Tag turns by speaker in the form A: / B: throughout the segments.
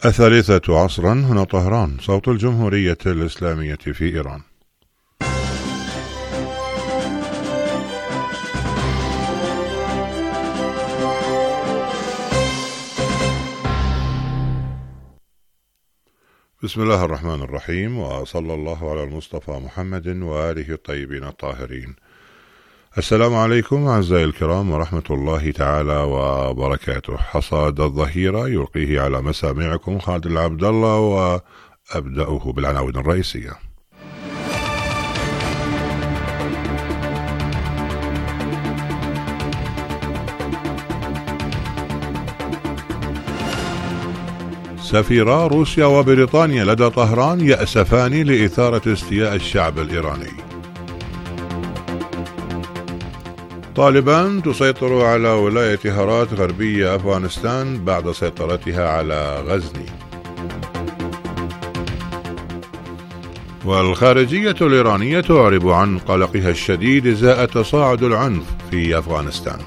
A: الثالثة عصرا، هنا طهران، صوت الجمهورية الإسلامية في إيران. بسم الله الرحمن الرحيم، وصلى الله على المصطفى محمد وآله الطيبين الطاهرين. السلام عليكم أعزائي الكرام ورحمة الله تعالى وبركاته. حصاد الظهيرة يلقيه على مسامعكم خالد العبد الله، وأبدأه بالعناوين الرئيسية. سفيرا روسيا وبريطانيا لدى طهران يأسفان لإثارة استياء الشعب الإيراني. طالبان تسيطر على ولاية هرات غربية أفغانستان بعد سيطرتها على غزني. والخارجية الإيرانية تعرب عن قلقها الشديد إزاء تصاعد العنف في أفغانستان.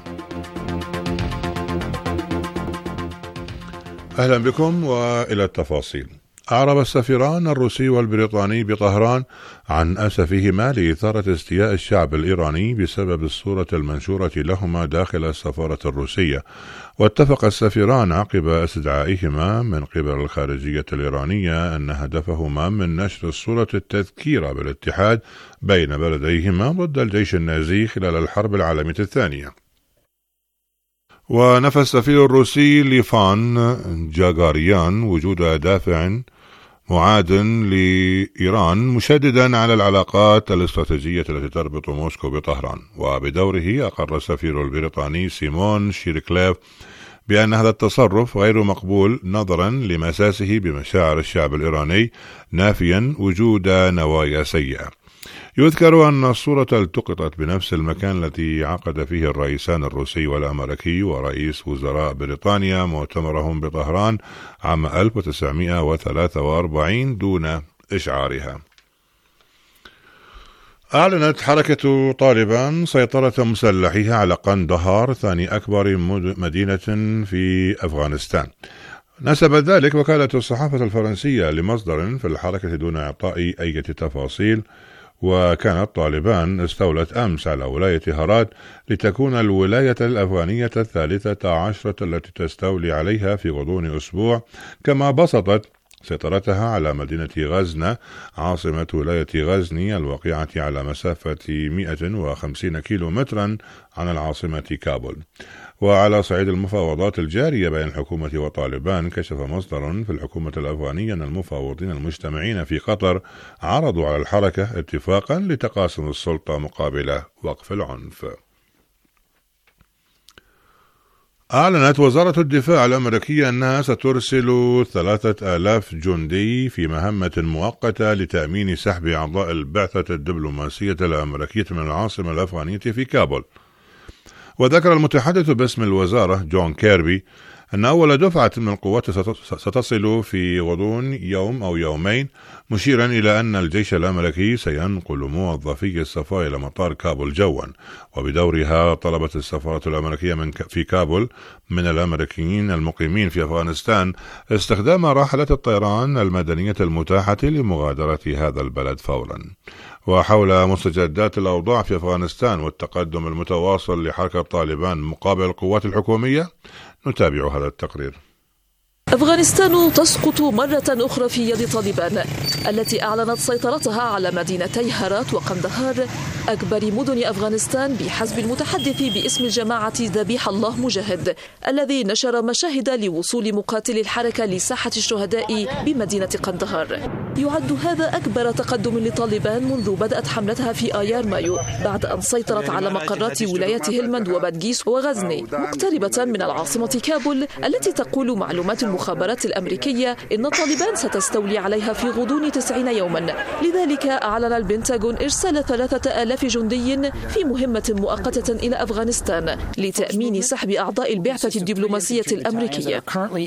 A: أهلا بكم وإلى التفاصيل. أعرب السفيران الروسي والبريطاني بطهران عن أسفهما لإثارة استياء الشعب الإيراني بسبب الصورة المنشورة لهما داخل السفارة الروسية، واتفق السفيران عقب استدعائهما من قبل الخارجية الإيرانية أن هدفهما من نشر الصورة التذكير بالاتحاد بين بلديهما ضد الجيش النازي خلال الحرب العالمية الثانية. ونفى السفير الروسي ليفان جاغاريان وجود دافع معاد لإيران، مشددا على العلاقات الاستراتيجية التي تربط موسكو بطهران. وبدوره أقر السفير البريطاني سيمون شيركليف بأن هذا التصرف غير مقبول نظرا لمساسه بمشاعر الشعب الإيراني، نافيا وجود نوايا سيئة. يذكر أن الصورة التقطت بنفس المكان الذي عقد فيه الرئيسان الروسي والأمريكي ورئيس وزراء بريطانيا مؤتمرهم بطهران عام 1943 دون إشعارها. أعلنت حركة طالبان سيطرة مسلحيها على قندهار، ثاني أكبر مدينة في أفغانستان. نسبت ذلك وكالة الصحافة الفرنسية لمصدر في الحركة دون إعطاء أي تفاصيل. وكانت طالبان استولت أمس على ولاية هرات لتكون الولاية الأفغانية الثالثة عشرة التي تستولي عليها في غضون أسبوع، كما بسطت سيطرتها على مدينة غزنة عاصمة ولاية غزني الواقعة على مسافة 150 كيلومترا عن العاصمة كابول. وعلى صعيد المفاوضات الجارية بين الحكومة وطالبان، كشف مصدر في الحكومة الأفغانية أن المفاوضين المجتمعين في قطر عرضوا على الحركة اتفاقا لتقاسم السلطة مقابل وقف العنف. أعلنت وزارة الدفاع الأمريكية أنها سترسل 3000 جندي في مهمة مؤقتة لتأمين سحب أعضاء البعثة الدبلوماسية الأمريكية من العاصمة الأفغانية في كابول. وذكر المتحدث باسم الوزارة جون كيربي أن أول دفعة من القوات ستصل في غضون يوم أو يومين، مشيرا إلى أن الجيش الأمريكي سينقل موظفي السفارة إلى مطار كابول جوا. وبدورها طلبت السفارة الأمريكية في كابول من الأمريكيين المقيمين في أفغانستان استخدام راحلة الطيران المدنية المتاحة لمغادرة هذا البلد فورا. وحول مستجدات الأوضاع في أفغانستان والتقدم المتواصل لحركة طالبان مقابل القوات الحكومية، نتابع هذا التقرير.
B: أفغانستان تسقط مرة أخرى في يد طالبان التي أعلنت سيطرتها على مدينتي هرات وقندهار، أكبر مدن أفغانستان بحسب المتحدث باسم جماعة ذبيح الله مجاهد، الذي نشر مشاهد لوصول مقاتل الحركة لساحة الشهداء بمدينة قندهار. يعد هذا أكبر تقدم لطالبان منذ بدأت حملتها في آيار مايو، بعد أن سيطرت على مقرات ولايات هلمند وبادغيس وغزني، مقتربة من العاصمة كابول التي تقول معلومات المخابرات الأمريكية إن طالبان ستستولي عليها في غضون 90 يوما. لذلك أعلن البنتاغون إرسال 3000 جندي في مهمة مؤقتة إلى أفغانستان لتأمين سحب أعضاء البعثة الدبلوماسية الأمريكية.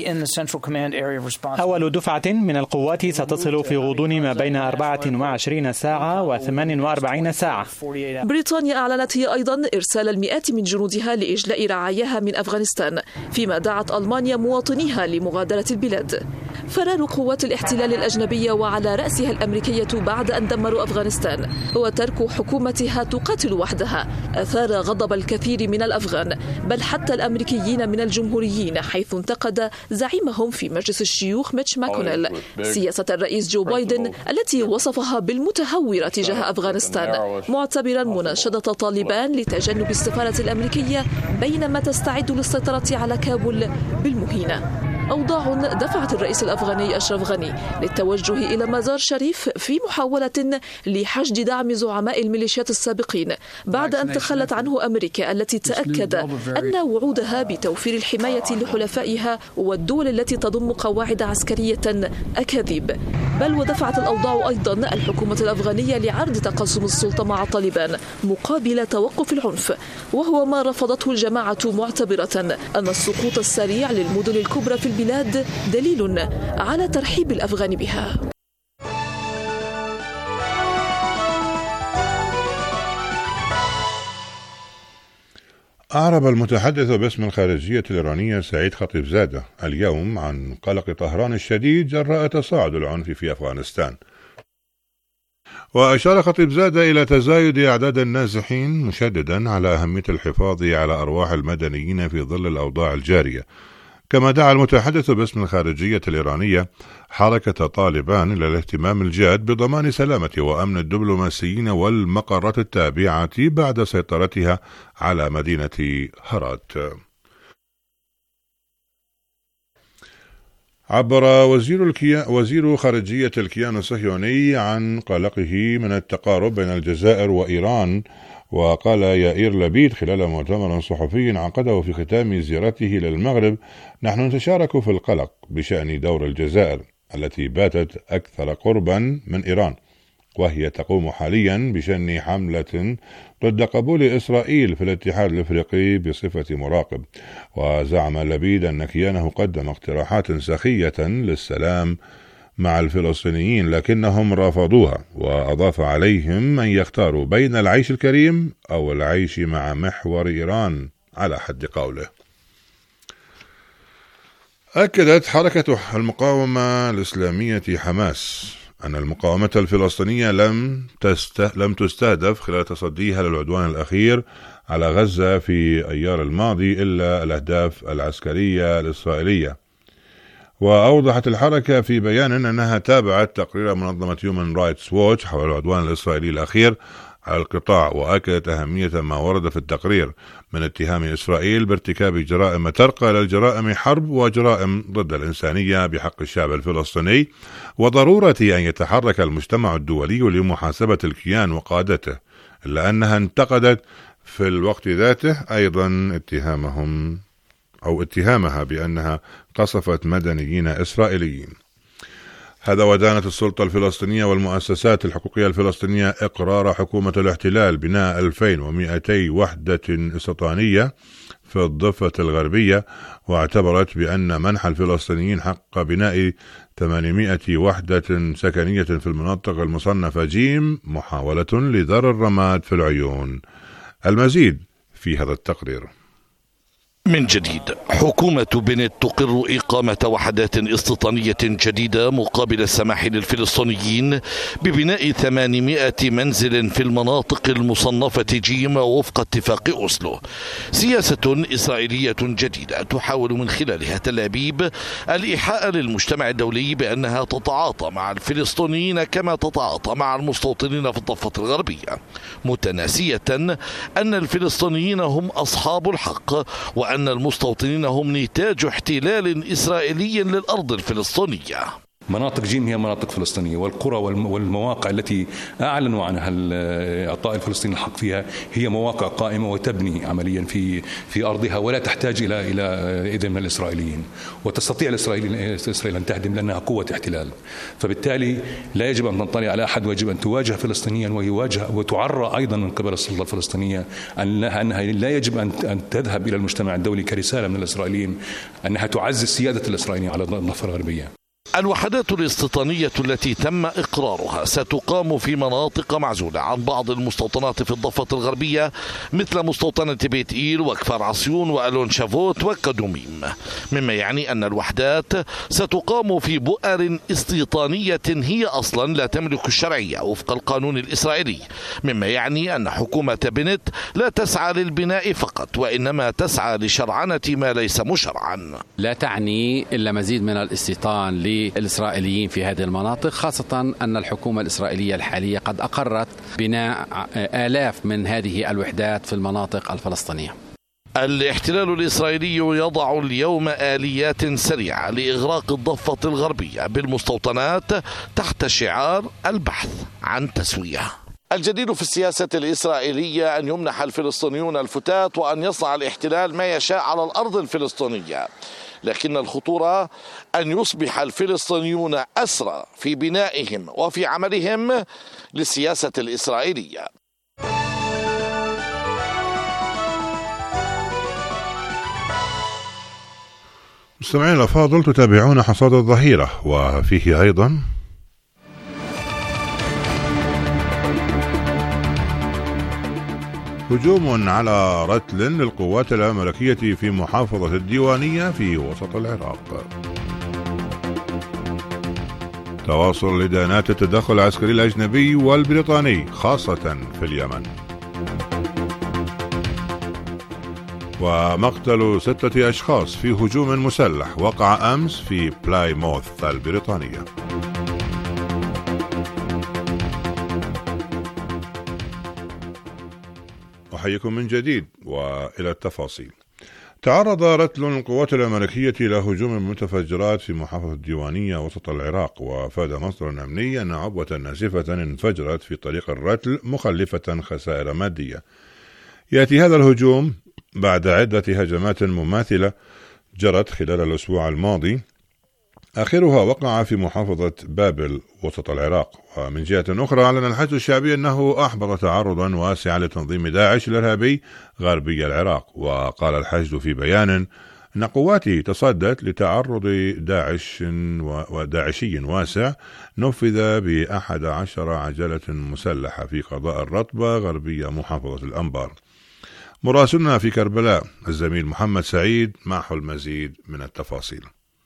C: أول دفعة من القوات ستصل في غضون ما بين 24 ساعة و48 ساعة.
B: بريطانيا أعلنت هي أيضا إرسال المئات من جنودها لإجلاء رعاياها من أفغانستان، فيما دعت ألمانيا مواطنيها لمغادرة البلاد. فرار قوات الاحتلال الأجنبية وعلى رأسها الأمريكية بعد أن دمروا أفغانستان وترك حكومتها تقاتل وحدها أثار غضب الكثير من الأفغان، بل حتى الأمريكيين من الجمهوريين، حيث انتقد زعيمهم في مجلس الشيوخ ميتش ماكونيل سياسة الرئيس جو بايدن التي وصفها بالمتهورة تجاه أفغانستان، معتبرا مناشدة طالبان لتجنب السفارة الأمريكية بينما تستعد للسيطرة على كابول بالمهينة. أوضاع دفعت الرئيس الأفغاني أشرف غني للتوجه إلى مزار شريف في محاولة لحشد دعم زعماء الميليشيات السابقين بعد أن تخلت عنه أمريكا التي تأكد أن وعودها بتوفير الحماية لحلفائها والدول التي تضم قواعد عسكرية أكاذيب. بل ودفعت الأوضاع أيضا الحكومة الأفغانية لعرض تقاسم السلطة مع طالبان مقابل توقف العنف، وهو ما رفضته الجماعة معتبرة أن السقوط السريع للمدن الكبرى في البلاد دليل على ترحيب الأفغان بها.
A: أعرب المتحدث باسم الخارجية الإيرانية سعيد خطيبزادة اليوم عن قلق طهران الشديد جراء تصاعد العنف في أفغانستان، وأشار خطيبزادة إلى تزايد أعداد النازحين، مشددا على أهمية الحفاظ على أرواح المدنيين في ظل الأوضاع الجارية. كما دعا المتحدث باسم الخارجية الإيرانية حركة طالبان إلى الاهتمام الجاد بضمان سلامة وأمن الدبلوماسيين والمقرات التابعة بعد سيطرتها على مدينة هرات. عبر وزير خارجية الكيان الصهيوني عن قلقه من التقارب بين الجزائر وإيران، وقال يائير لبيد خلال مؤتمر صحفي عقده في ختام زيارته للمغرب: نحن نتشارك في القلق بشأن دور الجزائر التي باتت أكثر قربا من إيران، وهي تقوم حاليا بشن حملة ضد قبول إسرائيل في الاتحاد الأفريقي بصفة مراقب. وزعم لبيد أن كيانه قدم اقتراحات سخية للسلام مع الفلسطينيين لكنهم رفضوها، وأضاف عليهم أن يختاروا بين العيش الكريم أو العيش مع محور إيران على حد قوله. أكدت حركة المقاومة الإسلامية حماس أن المقاومة الفلسطينية لم تستهدف خلال تصديها للعدوان الأخير على غزة في أيار الماضي إلا الأهداف العسكرية الإسرائيلية. وأوضحت الحركة في بيان أنها تابعت تقرير منظمة هيومن رايتس ووتش حول العدوان الإسرائيلي الأخير على القطاع، وأكدت أهمية ما ورد في التقرير من اتهام إسرائيل بارتكاب جرائم ترقى إلى الجرائم حرب وجرائم ضد الإنسانية بحق الشعب الفلسطيني، وضرورة أن يتحرك المجتمع الدولي لمحاسبة الكيان وقادته، إلا أنها انتقدت في الوقت ذاته أيضا اتهامها بأنها قصفت مدنيين إسرائيليين. هذا ودانت السلطة الفلسطينية والمؤسسات الحقوقية الفلسطينية إقرار حكومة الاحتلال بناء 2200 وحدة استيطانية في الضفة الغربية، واعتبرت بأن منح الفلسطينيين حق بناء 800 وحدة سكنية في المناطق المصنفة جيم محاولة لذر الرماد في العيون. المزيد في هذا التقرير.
D: من جديد، حكومة بنت تقر إقامة وحدات استيطانية جديدة مقابل السماح للفلسطينيين ببناء 800 منزل في المناطق المصنفة جيم وفق اتفاق أوسلو. سياسة إسرائيلية جديدة تحاول من خلالها تل أبيب الإيحاء للمجتمع الدولي بأنها تتعاطى مع الفلسطينيين كما تتعاطى مع المستوطنين في الضفة الغربية، متناسية أن الفلسطينيين هم أصحاب الحق وأن المستوطنين هم نتاج احتلال إسرائيلي للأرض الفلسطينية.
E: مناطق جيم هي مناطق فلسطينية، والقرى والمواقع التي أعلنوا عنها إعطاء الفلسطينيين الحق فيها هي مواقع قائمة وتبني عمليا في أرضها ولا تحتاج إلى إذن من الإسرائيليين، وتستطيع إسرائيل أن تهدم لأنها قوة احتلال. فبالتالي لا يجب أن تنطلي على أحد، ويجب أن تواجه فلسطينيا وتعرى أيضا من قبل السلطة الفلسطينية أنها لا يجب أن تذهب إلى المجتمع الدولي كرسالة من الإسرائيليين أنها تعزز سيادة الإسرائيليين على الضفة الغربية.
D: الوحدات الاستيطانية التي تم إقرارها ستقام في مناطق معزولة عن بعض المستوطنات في الضفة الغربية مثل مستوطنة بيت إيل وكفار عصيون وألون شافوت وكدوميم، مما يعني أن الوحدات ستقام في بؤر استيطانية هي أصلا لا تملك الشرعية وفق القانون الإسرائيلي، مما يعني أن حكومة بنت لا تسعى للبناء فقط وإنما تسعى لشرعنة ما ليس مشرعا.
F: لا تعني إلا مزيد من الاستيطان للإسرائيليين في هذه المناطق، خاصة أن الحكومة الإسرائيلية الحالية قد أقرت بناء آلاف من هذه الوحدات في المناطق الفلسطينية.
D: الاحتلال الإسرائيلي يضع اليوم آليات سريعة لإغراق الضفة الغربية بالمستوطنات تحت شعار البحث عن تسوية. الجديد في السياسة الإسرائيلية أن يمنح الفلسطينيون الفتات وأن يصنع الاحتلال ما يشاء على الأرض الفلسطينية، لكن الخطورة أن يصبح الفلسطينيون أسرى في بنائهم وفي عملهم للسياسة الإسرائيلية.
A: مستمعين الأفاضل، تتابعون حصاد الظهيرة وفيه أيضا هجوم على رتل للقوات الأمريكية في محافظة الديوانية في وسط العراق، تواصل لدانات التدخل العسكري الأجنبي والبريطاني خاصة في اليمن، ومقتل 6 أشخاص في هجوم مسلح وقع أمس في بلايموث البريطانية. أحييكم من جديد وإلى التفاصيل. تعرض رتل القوات الأمريكية إلى هجوم متفجرات في محافظة الديوانية وسط العراق، وأفاد مصدر أمني أن عبوة ناسفة انفجرت في طريق الرتل مخلفة خسائر مادية. يأتي هذا الهجوم بعد عدة هجمات مماثلة جرت خلال الأسبوع الماضي، آخرها وقع في محافظة بابل وسط العراق. ومن جهة أخرى أعلن الحشد الشعبي أنه أحبط تعرضا واسعا لتنظيم داعش الإرهابي غربي العراق، وقال الحشد في بيان أن قواته تصدت لتعرض داعشي واسع نفذ ب11 عجلة مسلحة في قضاء الرطبة غربية محافظة الأنبار. مراسلنا في كربلاء الزميل محمد سعيد معه المزيد من التفاصيل.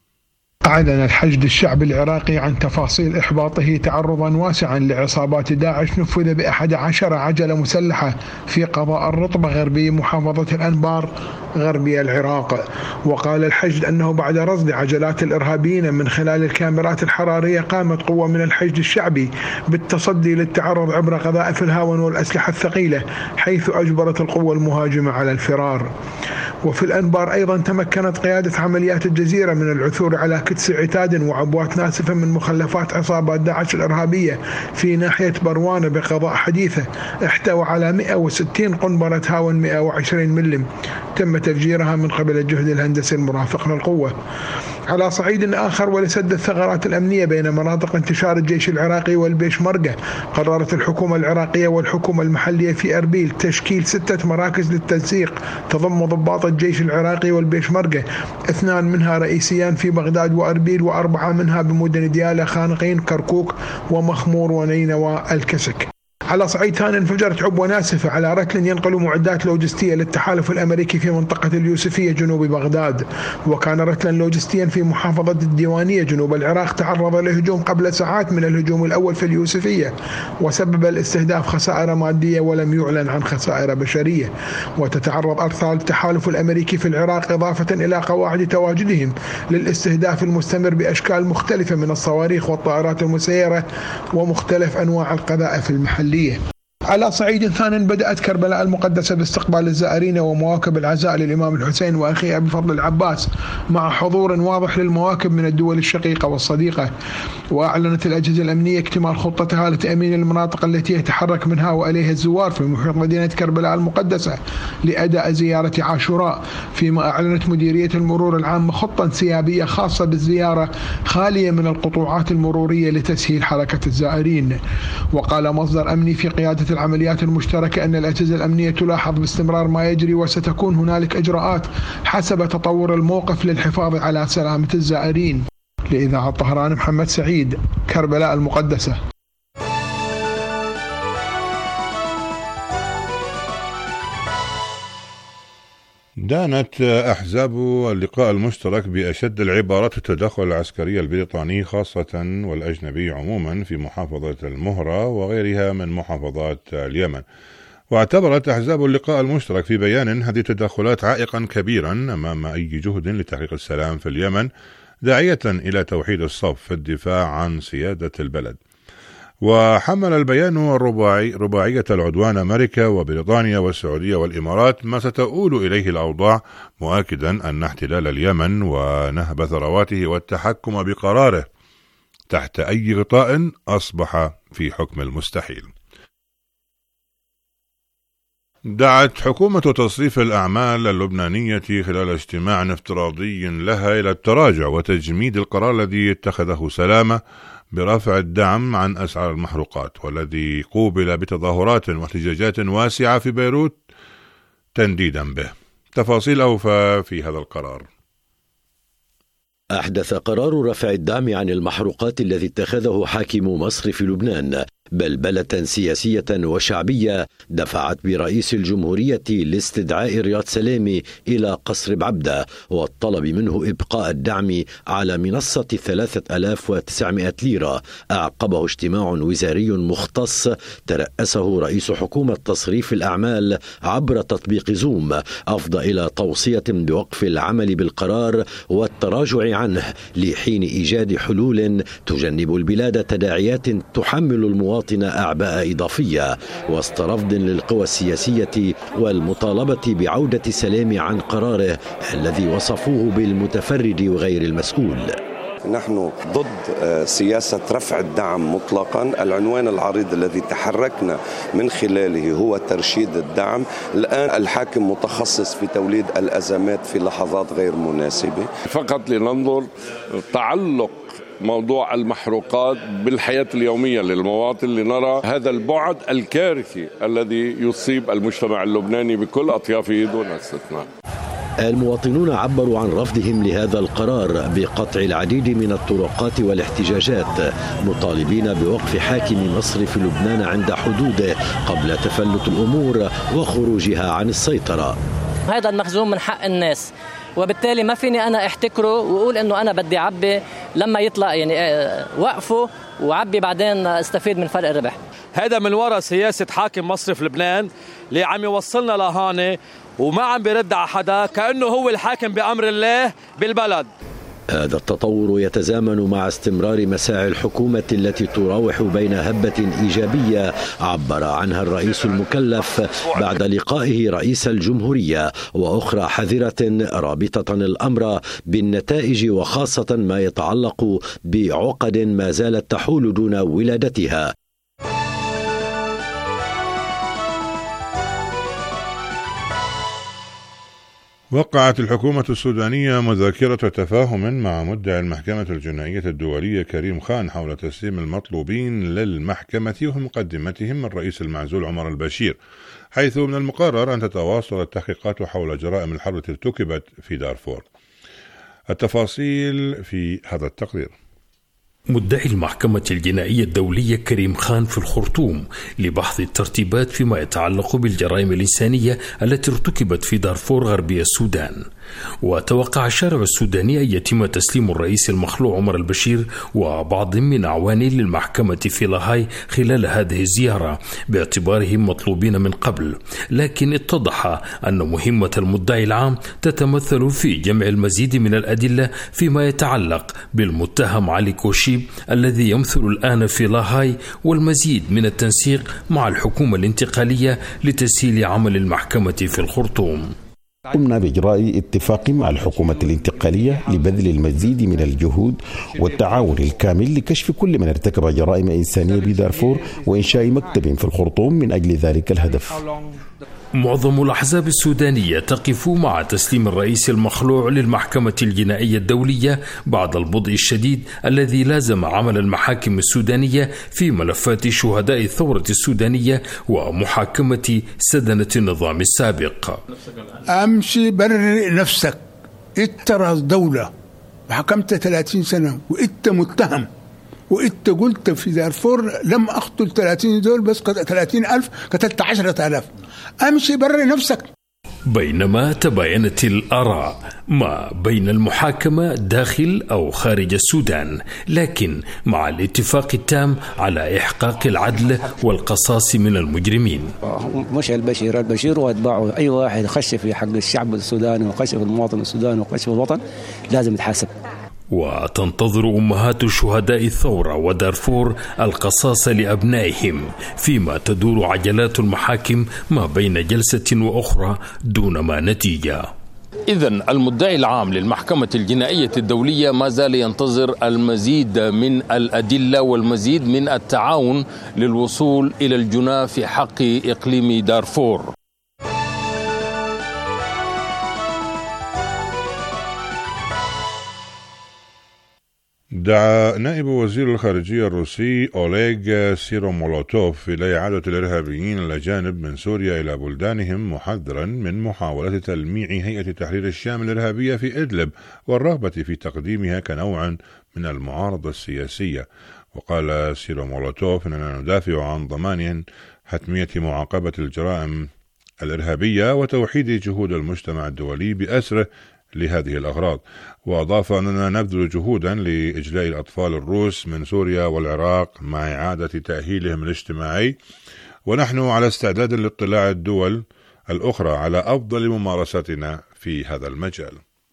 G: أعلن الحشد الشعبي العراقي عن تفاصيل إحباطه تعرضا واسعا لعصابات داعش نفذ ب11 عجلة مسلحة في قضاء الرطبة غربي محافظة الأنبار غربي العراق. وقال الحشد أنه بعد رصد عجلات الإرهابيين من خلال الكاميرات الحرارية قامت قوة من الحشد الشعبي بالتصدي للتعرض عبر قذائف الهاون والأسلحة الثقيلة، حيث أجبرت القوة المهاجمة على الفرار. وفي الأنبار أيضا تمكنت قيادة عمليات الجزيرة من العثور على كدس عتاد وعبوات ناسفة من مخلفات عصابات داعش الإرهابية في ناحية بروانة بقضاء حديثة احتوى على 160 قنبلة هاون 120 ملم تم تفجيرها من قبل الجهد الهندسي المرافق للقوة. على صعيد آخر، ولسد الثغرات الأمنية بين مناطق انتشار الجيش العراقي والبيشمركة، قررت الحكومة العراقية والحكومة المحلية في أربيل تشكيل 6 مراكز للتنسيق تضم ضباط الجيش العراقي والبيشمركة، 2 منها رئيسيان في بغداد وأربيل، و4 منها بمدن ديالى، خانقين، كركوك ومخمور ونينوى الكسك. على صعيد ثاني، انفجرت عبوة ناسفة على رتل ينقل معدات لوجستية للتحالف الأمريكي في منطقة اليوسفية جنوب بغداد، وكان رتلا لوجستيا في محافظة الديوانية جنوب العراق تعرض لهجوم قبل ساعات من الهجوم الأول في اليوسفية، وسبب الاستهداف خسائر مادية ولم يعلن عن خسائر بشرية. وتتعرض أرسال التحالف الأمريكي في العراق إضافة إلى قواعد تواجدهم للاستهداف المستمر بأشكال مختلفة من الصواريخ والطائرات المسيرة ومختلف أنواع القذائف المحلية. على صعيد ثان، بدأت كربلاء المقدسة باستقبال الزائرين ومواكب العزاء للإمام الحسين وأخيه أبي فضل العباس مع حضور واضح للمواكب من الدول الشقيقة والصديقة. وأعلنت الأجهزة الأمنية اكتمال خطتها لتأمين المناطق التي يتحرك منها وإليها الزوار في محيط مدينة كربلاء المقدسة لأداء زيارة عاشوراء، فيما أعلنت مديرية المرور العامة خطة انسيابية خاصة بالزيارة خالية من القطوعات المرورية لتسهيل حركة الزائرين. وقال مصدر أمني في قيادة العمليات المشتركة أن الأجهزة الأمنية تلاحظ باستمرار ما يجري، وستكون هنالك إجراءات حسب تطور الموقف للحفاظ على سلامة الزائرين. لإذاعة طهران محمد سعيد، كربلاء المقدسة.
A: دانت أحزاب اللقاء المشترك بأشد العبارات التدخل العسكري البريطاني خاصة والأجنبي عموما في محافظة المهرة وغيرها من محافظات اليمن. واعتبرت أحزاب اللقاء المشترك في بيان هذه التدخلات عائقا كبيرا أمام أي جهد لتحقيق السلام في اليمن، داعية إلى توحيد الصف في الدفاع عن سيادة البلد. وحمل البيان رباعية العدوان أمريكا وبريطانيا والسعودية والإمارات ما ستؤول إليه الأوضاع، مؤكدا أن احتلال اليمن ونهب ثرواته والتحكم بقراره تحت أي غطاء أصبح في حكم المستحيل. دعت حكومة تصريف الأعمال اللبنانية خلال اجتماع افتراضي لها إلى التراجع وتجميد القرار الذي اتخذه سلامة برفع الدعم عن أسعار المحروقات، والذي قوبل بتظاهرات واحتجاجات واسعة في بيروت تنديدا به. تفاصيل أوفى في هذا القرار.
H: أحدث قرار رفع الدعم عن المحروقات الذي اتخذه حاكم مصرف لبنان بلبلة سياسية وشعبية دفعت برئيس الجمهورية لاستدعاء رياض سلامي إلى قصر بعبدة والطلب منه إبقاء الدعم على منصة 3900 ليرة، أعقبه اجتماع وزاري مختص ترأسه رئيس حكومة تصريف الأعمال عبر تطبيق زوم، أفضى إلى توصية بوقف العمل بالقرار والتراجع عنه لحين إيجاد حلول تجنب البلاد تداعيات تحمل المواطن أعباء إضافية، وسط رفض للقوى السياسية والمطالبة بعودة سلام عن قراره الذي وصفوه بالمتفرد وغير المسؤول.
I: نحن ضد سياسة رفع الدعم مطلقا. العنوان العريض الذي تحركنا من خلاله هو ترشيد الدعم. الآن الحاكم متخصص في توليد الأزمات في لحظات غير مناسبة،
J: فقط لننظر تعلق موضوع المحروقات بالحياة اليومية للمواطن، لنرى هذا البعد الكارثي الذي يصيب المجتمع اللبناني بكل أطيافه دون استثناء.
H: المواطنون عبروا عن رفضهم لهذا القرار بقطع العديد من الطرقات والاحتجاجات، مطالبين بوقف حاكم مصرف لبنان عند حدوده قبل تفلت الأمور وخروجها عن السيطرة.
K: هذا المخزون من حق الناس، وبالتالي ما فيني أنا احتكره وأقول إنه أنا بدي عبي لما يطلع، يعني وقفه وعبي بعدين استفيد من فرق الربح.
L: هذا من وراء سياسة حاكم مصرف لبنان اللي عم يوصلنا لهانة وما عم بيرد على حدا، كأنه هو الحاكم بأمر الله بالبلد.
H: هذا التطور يتزامن مع استمرار مساعي الحكومة التي تراوح بين هبة إيجابية عبر عنها الرئيس المكلف بعد لقائه رئيس الجمهورية، وأخرى حذرة رابطة الأمر بالنتائج وخاصة ما يتعلق بعقد ما زالت تحول دون ولادتها.
A: وقعت الحكومة السودانية مذكرة تفاهم مع مدعي المحكمة الجنائية الدولية كريم خان حول تسليم المطلوبين للمحكمة ومقدمتهم الرئيس المعزول عمر البشير، حيث من المقرر أن تتواصل التحقيقات حول جرائم الحرب التي ارتكبت في دارفور. التفاصيل في هذا التقرير.
M: مدعي المحكمة الجنائية الدولية كريم خان في الخرطوم لبحث الترتيبات فيما يتعلق بالجرائم الإنسانية التي ارتكبت في دارفور غربي السودان. وتوقع الشارع السوداني أن يتم تسليم الرئيس المخلوع عمر البشير وبعض من أعوانه للمحكمة في لاهاي خلال هذه الزيارة باعتبارهم مطلوبين من قبل، لكن اتضح أن مهمة المدعي العام تتمثل في جمع المزيد من الأدلة فيما يتعلق بالمتهم علي كوشيب الذي يمثل الآن في لاهاي، والمزيد من التنسيق مع الحكومة الانتقالية لتسهيل عمل المحكمة في الخرطوم.
N: قمنا بإجراء اتفاق مع الحكومة الانتقالية لبذل المزيد من الجهود والتعاون الكامل لكشف كل من ارتكب جرائم إنسانية بدارفور وإنشاء مكتب في الخرطوم من أجل ذلك الهدف.
M: معظم الأحزاب السودانية تقف مع تسليم الرئيس المخلوع للمحكمة الجنائية الدولية بعد البطء الشديد الذي لازم عمل المحاكم السودانية في ملفات شهداء الثورة السودانية ومحاكمة سدنة النظام السابق.
O: أمشي برر نفسك، ترى الدولة
G: وحكمت 30 سنة وإنت متهم، وإنت قلت في دارفور لم أقتل 30 دول بس 30,000، قتلت 10,000. أمشي بري نفسك.
M: بينما تباينت الآراء ما بين المحاكمة داخل أو خارج السودان، لكن مع الاتفاق التام على إحقاق العدل والقصاص من المجرمين.
O: مش البشير واتباعه، أي واحد خش في حق الشعب السوداني وخش في المواطن السوداني وخش في الوطن لازم يتحاسب.
M: وتنتظر أمهات شهداء الثورة ودارفور القصاص لأبنائهم، فيما تدور عجلات المحاكم ما بين جلسة وأخرى دون ما نتيجة.
P: إذن المدعي العام للمحكمة الجنائية الدولية ما زال ينتظر المزيد من الأدلة والمزيد من التعاون للوصول إلى الجناة في حق إقليم دارفور.
A: دعا نائب وزير الخارجية الروسي أوليغ سيرومولوتوف إلى إعادة الإرهابيين الأجانب من سوريا إلى بلدانهم، محذرا من محاولة تلميع هيئة تحرير الشام الإرهابية في إدلب والرغبة في تقديمها كنوع من المعارضة السياسية. وقال سيرومولوتوف أننا ندافع عن ضمان حتمية معاقبة الجرائم الإرهابية وتوحيد جهود المجتمع الدولي بأسره لهذه الأغراض. وأضاف أننا نبذل جهودا لإجلاء الأطفال الروس من سوريا والعراق مع إعادة تأهيلهم الاجتماعي، ونحن على استعداد لاطلاع الدول الأخرى على أفضل ممارستنا في هذا المجال.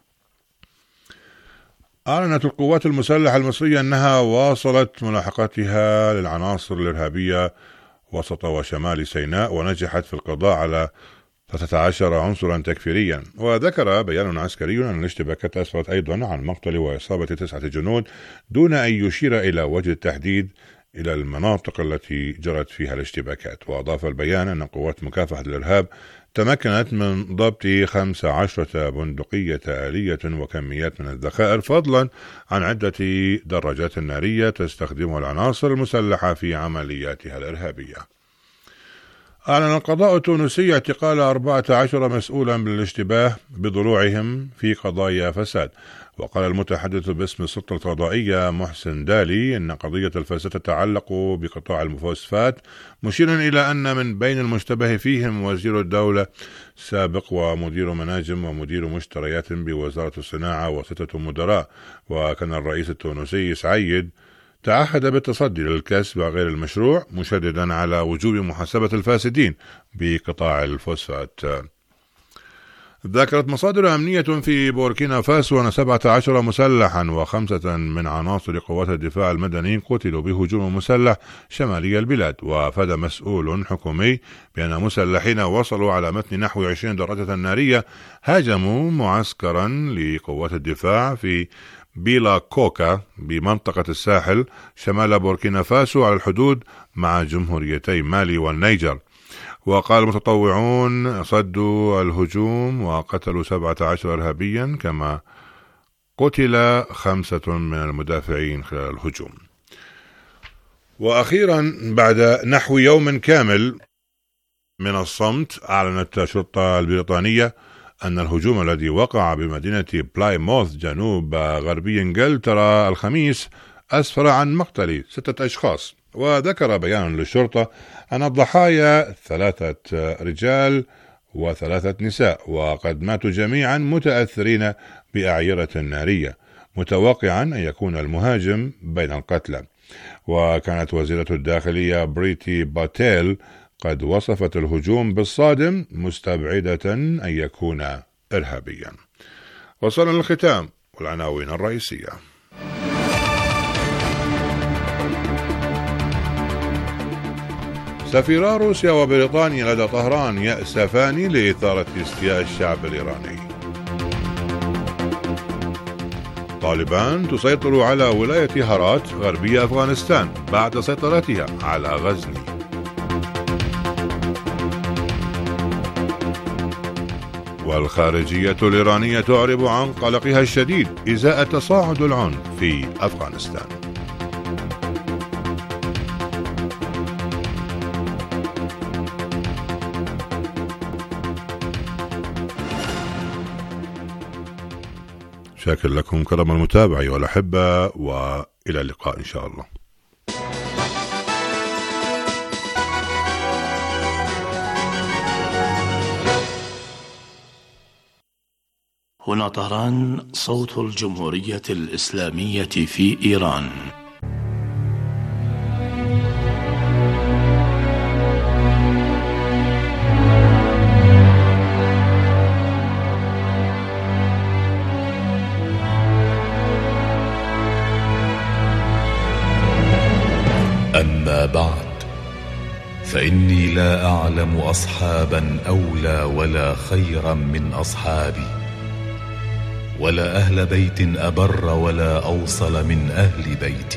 A: أعلنت القوات المسلحة المصرية أنها واصلت ملاحقتها للعناصر الإرهابية وسط وشمال سيناء، ونجحت في القضاء على 13 عنصرا تكفيريا. وذكر بيان عسكري أن الاشتباكات أسفرت أيضا عن مقتل وإصابة 9 جنود، دون أن يشير إلى وجه التحديد إلى المناطق التي جرت فيها الاشتباكات. وأضاف البيان أن قوات مكافحة الإرهاب تمكنت من ضبط 15 بندقية آلية وكميات من الذخائر، فضلا عن عدة دراجات نارية تستخدمها العناصر المسلحة في عملياتها الإرهابية. أعلن القضاء التونسي اعتقال 14 مسؤولا بالاشتباه بضلوعهم في قضايا فساد. وقال المتحدث باسم السلطة القضائية محسن دالي أن قضية الفساد تتعلق بقطاع المفوسفات، مشيرا إلى أن من بين المشتبه فيهم وزير الدولة سابق ومدير مناجم ومدير مشتريات بوزارة الصناعة وستة مدراء. وكان الرئيس التونسي سعيد تعهد بالتصدي للكسب غير المشروع، مشددا على وجوب محاسبة الفاسدين بقطاع الفوسفات. ذكرت مصادر أمنية في بوركينا فاسو أن 17 مسلحا و5 من عناصر قوات الدفاع المدني قتلوا بهجوم مسلح شمالي البلاد. وأفاد مسؤول حكومي بأن مسلحين وصلوا على متن نحو 20 دراجة نارية هاجموا معسكرا لقوات الدفاع في بيلا كوكا بمنطقة الساحل شمال بوركينا فاسو على الحدود مع جمهوريتي مالي والنيجر. وقال المتطوعون صدوا الهجوم وقتلوا 17 إرهابيا، كما قتل 5 من المدافعين خلال الهجوم. وأخيرا بعد نحو يوم كامل من الصمت، أعلنت الشرطة البريطانية أن الهجوم الذي وقع بمدينة بلايموث جنوب غربي إنجلترا الخميس أسفر عن مقتل 6 أشخاص. وذكر بيان للشرطة أن الضحايا 3 رجال و3 نساء، وقد ماتوا جميعا متأثرين بأعيرة نارية، متوقعا أن يكون المهاجم بين القتلى. وكانت وزيرة الداخلية بريتي باتيل قد وصفت الهجوم بالصادم، مستبعدة أن يكون إرهابيا. وصلنا للختام والعناوين الرئيسية. سفيرا روسيا وبريطانيا لدى طهران يأسفان لإثارة استياء الشعب الإيراني. طالبان تسيطر على ولاية هرات غربية أفغانستان بعد سيطرتها على غزني. والخارجية الإيرانية تعرب عن قلقها الشديد إزاء تصاعد العنف في أفغانستان. شاكر لكم كرم المتابعة أيها الأحبة، وإلى اللقاء إن شاء الله.
Q: هنا طهران، صوت الجمهورية الإسلامية في إيران.
R: أما بعد، فإني لا أعلم أصحابا أولى ولا خيرا من أصحابي، ولا أهل بيت أبر ولا أوصل من أهل بيتي،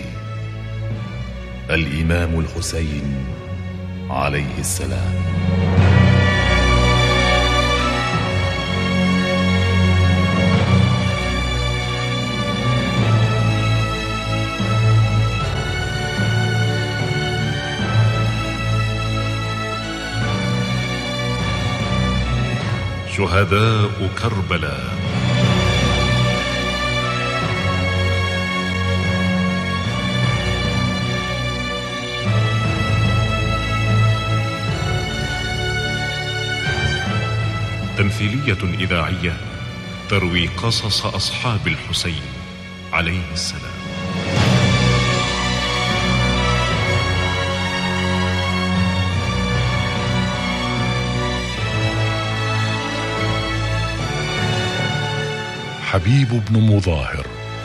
R: الإمام الحسين عليه السلام. شهداء كربلاء. تمثيلية إذاعية تروي قصص أصحاب الحسين عليه السلام. حبيب بن مظاهر.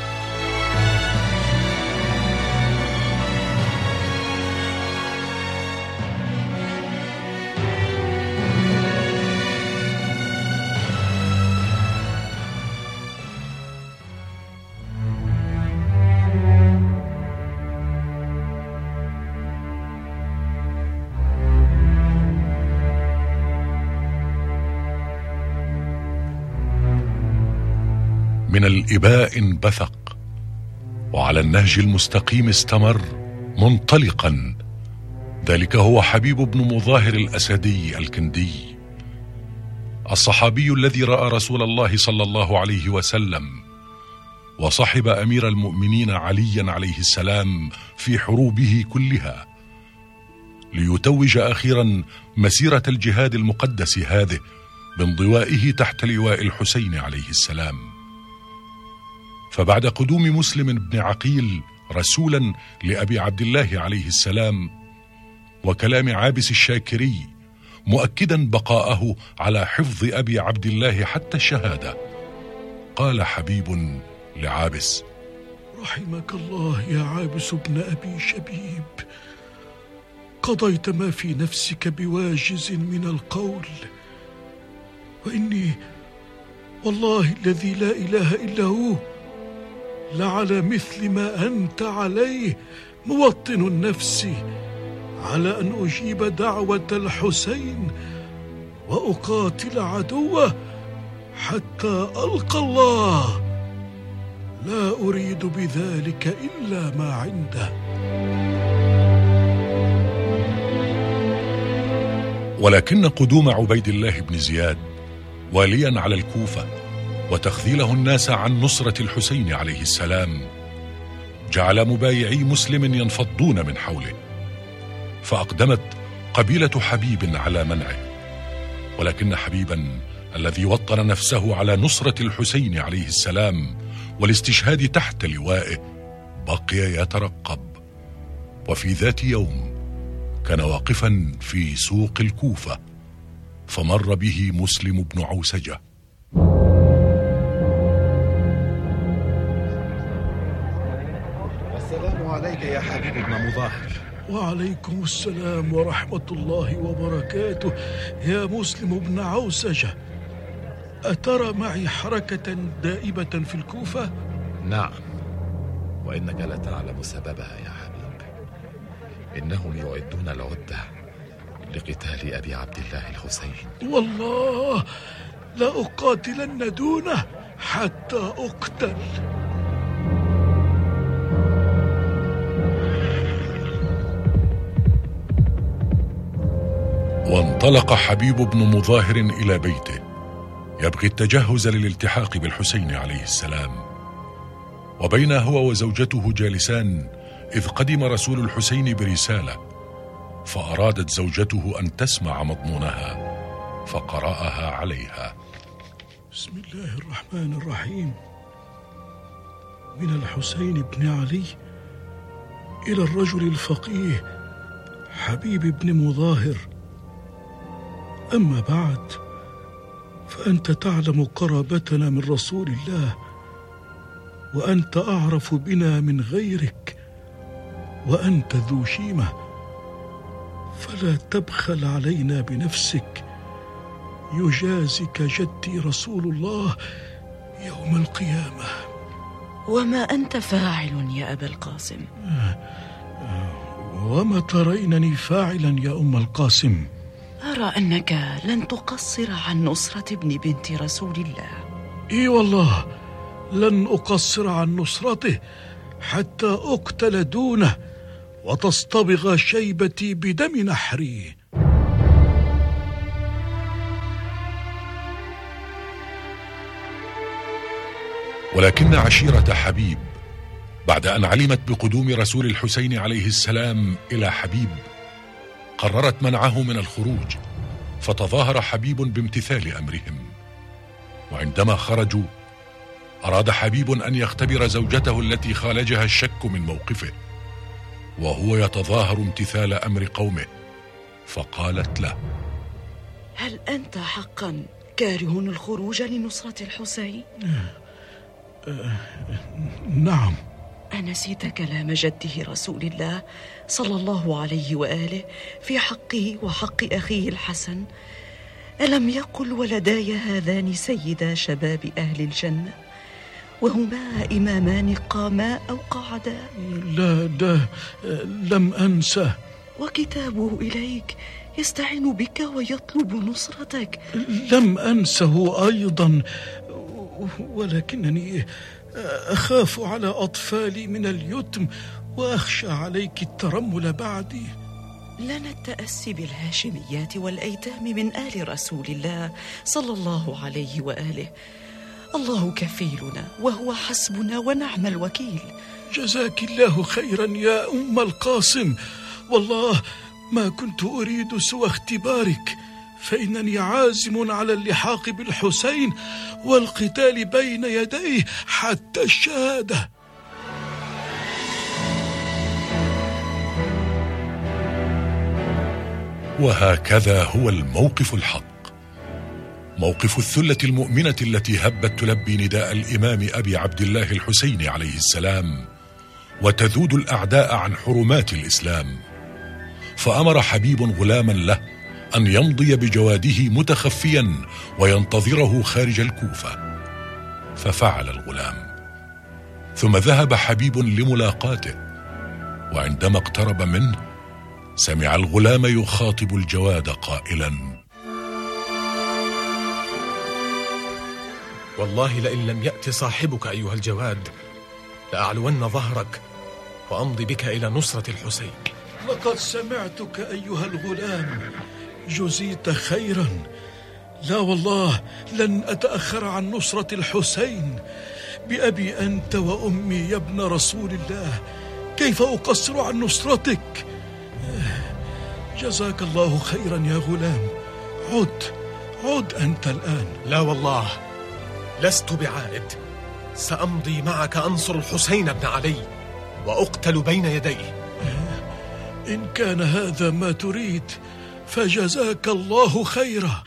R: من الإباء انبثق، وعلى النهج المستقيم استمر منطلقا. ذلك هو حبيب بن مظاهر الأسدي الكندي، الصحابي الذي رأى رسول الله صلى الله عليه وسلم وصحب أمير المؤمنين عليا عليه السلام في حروبه كلها، ليتوج أخيرا مسيرة الجهاد المقدس هذه بانضوائه تحت لواء الحسين عليه السلام. فبعد قدوم مسلم بن عقيل رسولا لأبي عبد الله عليه السلام، وكلام عابس الشاكري مؤكدا بقاءه على حفظ أبي عبد الله حتى الشهادة، قال حبيب لعابس:
S: رحمك الله يا عابس بن أبي شبيب، قضيت ما في نفسك بواجز من القول، وإني والله الذي لا إله إلا هو لعلى مثل ما أنت عليه موطن النفس على أن أجيب دعوة الحسين وأقاتل عدوه حتى ألقى الله، لا أريد بذلك إلا ما عنده.
R: ولكن قدوم عبيد الله بن زياد واليا على الكوفة وتخذيله الناس عن نصرة الحسين عليه السلام جعل مبايعي مسلم ينفضون من حوله، فأقدمت قبيلة حبيب على منعه. ولكن حبيبا الذي وطن نفسه على نصرة الحسين عليه السلام والاستشهاد تحت لوائه بقي يترقب. وفي ذات يوم كان واقفا في سوق الكوفة، فمر به مسلم بن عوسجة.
T: السلام عليك يا حبيب بن مظاهر.
S: وعليكم السلام ورحمة الله وبركاته يا مسلم بن عوسجة. أترى معي حركة دائبة في الكوفة؟
T: نعم، وإنك لا تعلم سببها يا حبيب. إنهم يعدون العدة لقتال أبي عبد الله الحسين.
S: والله لأقاتلن دونه حتى أقتل.
R: وانطلق حبيب بن مظاهر إلى بيته يبغي التجهز للالتحاق بالحسين عليه السلام، وبين هو وزوجته جالسان إذ قدم رسول الحسين برسالة، فأرادت زوجته أن تسمع مضمونها فقرأها عليها.
S: بسم الله الرحمن الرحيم. من الحسين بن علي إلى الرجل الفقيه حبيب بن مظاهر. أما بعد، فأنت تعلم قرابتنا من رسول الله، وأنت أعرف بنا من غيرك، وأنت ذو شيمة، فلا تبخل علينا بنفسك، يجازك جدي رسول الله يوم القيامة.
U: وما أنت فاعل يا أبا القاسم؟
S: وما ترينني فاعلا يا أم القاسم؟
U: أرى أنك لن تقصر عن نصرة ابن بنت رسول الله.
S: إي والله لن أقصر عن نصرته حتى أقتل دونه وتصطبغ شيبتي بدم نحري.
R: ولكن عشيرة حبيب بعد أن علمت بقدوم رسول الحسين عليه السلام إلى حبيب قررت منعه من الخروج، فتظاهر حبيب بامتثال أمرهم. وعندما خرجوا أراد حبيب أن يختبر زوجته التي خالجها الشك من موقفه، وهو يتظاهر امتثال أمر قومه، فقالت له:
U: هل أنت حقا كاره الخروج لنصرة الحسين؟
S: نعم.
U: أنسيت كلام جده رسول الله صلى الله عليه وآله في حقه وحق أخيه الحسن؟ ألم يقل: ولداي هذان سيدا شباب أهل الجنة، وهما إمامان قاما أو قعدا؟
S: لا لم أنسى.
U: وكتابه إليك يستعين بك ويطلب نصرتك.
S: لم أنسه أيضا، ولكنني أخاف على أطفالي من اليتم، وأخشى عليك الترمل بعدي.
U: لنا التأسي بالهاشميات والأيتام من آل رسول الله صلى الله عليه وآله. الله كفيلنا وهو حسبنا ونعم الوكيل.
S: جزاك الله خيرا يا أم القاسم، والله ما كنت أريد سوى اختبارك، فإنني عازم على اللحاق بالحسين والقتال بين يديه حتى الشهادة.
R: وهكذا هو الموقف الحق، موقف الثلة المؤمنة التي هبت تلبي نداء الإمام أبي عبد الله الحسين عليه السلام، وتذود الأعداء عن حرمات الإسلام. فأمر حبيب غلاما له أن يمضي بجواده متخفيا وينتظره خارج الكوفة، ففعل الغلام. ثم ذهب حبيب لملاقاته، وعندما اقترب منه سمع الغلام يخاطب الجواد قائلا:
V: والله لئن لم يأت صاحبك أيها الجواد لأعلون ظهرك وأمضي بك إلى نصرة الحسين.
S: لقد سمعتك أيها الغلام، جزيت خيرا. لا والله لن أتأخر عن نصرة الحسين. بأبي أنت وأمي يا ابن رسول الله، كيف أقصر عن نصرتك؟ جزاك الله خيرا يا غلام. عد أنت الآن.
V: لا والله لست بعائد، سأمضي معك أنصر الحسين بن علي وأقتل بين يديه.
S: إن كان هذا ما تريد فجزاك الله خيرا.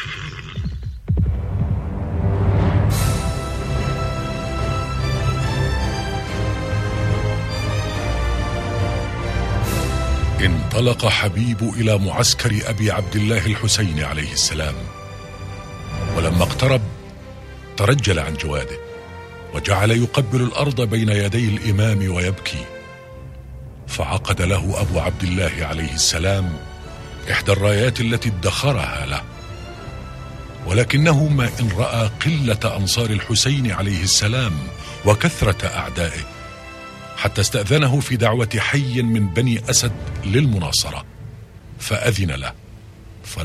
R: انطلق حبيب إلى معسكر أبي عبد الله الحسين عليه السلام، ولما اقترب ترجل عن جواده وجعل يقبل الأرض بين يدي الإمام ويبكي. فعقد له أبو عبد الله عليه السلام إحدى الرايات التي ادخرها له، ولكنه ما إن رأى قلة أنصار الحسين عليه السلام وكثرة أعدائه حتى استأذنه في دعوة حي من بني أسد للمناصرة، فأذن له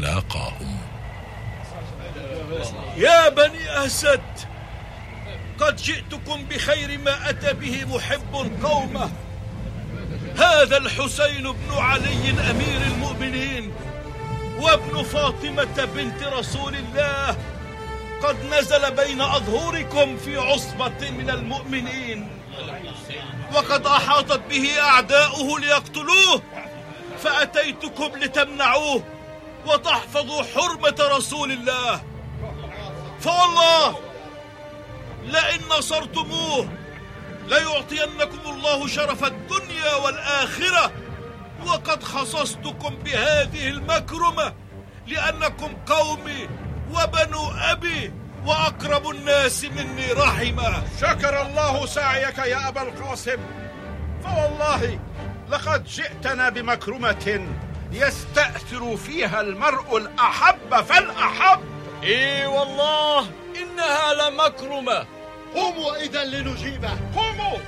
R: فلاقاهم.
S: يا بني أسد، قد جئتكم بخير ما أتى به محب قومه. هذا الحسين بن علي أمير المؤمنين وابن فاطمة بنت رسول الله قد نزل بين أظهركم في عصبة من المؤمنين، وقد أحاطت به أعداؤه ليقتلوه، فأتيتكم لتمنعوه وتحفظوا حرمة رسول الله. فوالله لئن نصرتموه ليعطينكم الله شرف الدنيا والآخرة، وقد خصصتكم بهذه المكرمة لأنكم قومي وبنو أبي وأقرب الناس مني رحمة.
B: شكر الله سعيك يا أبا القاسم، فوالله لقد جئتنا بمكرمة يستأثر فيها المرء الأحب فالأحب.
C: إي والله إنها لمكرمة.
B: قوموا إذا لنجيبه، قوموا.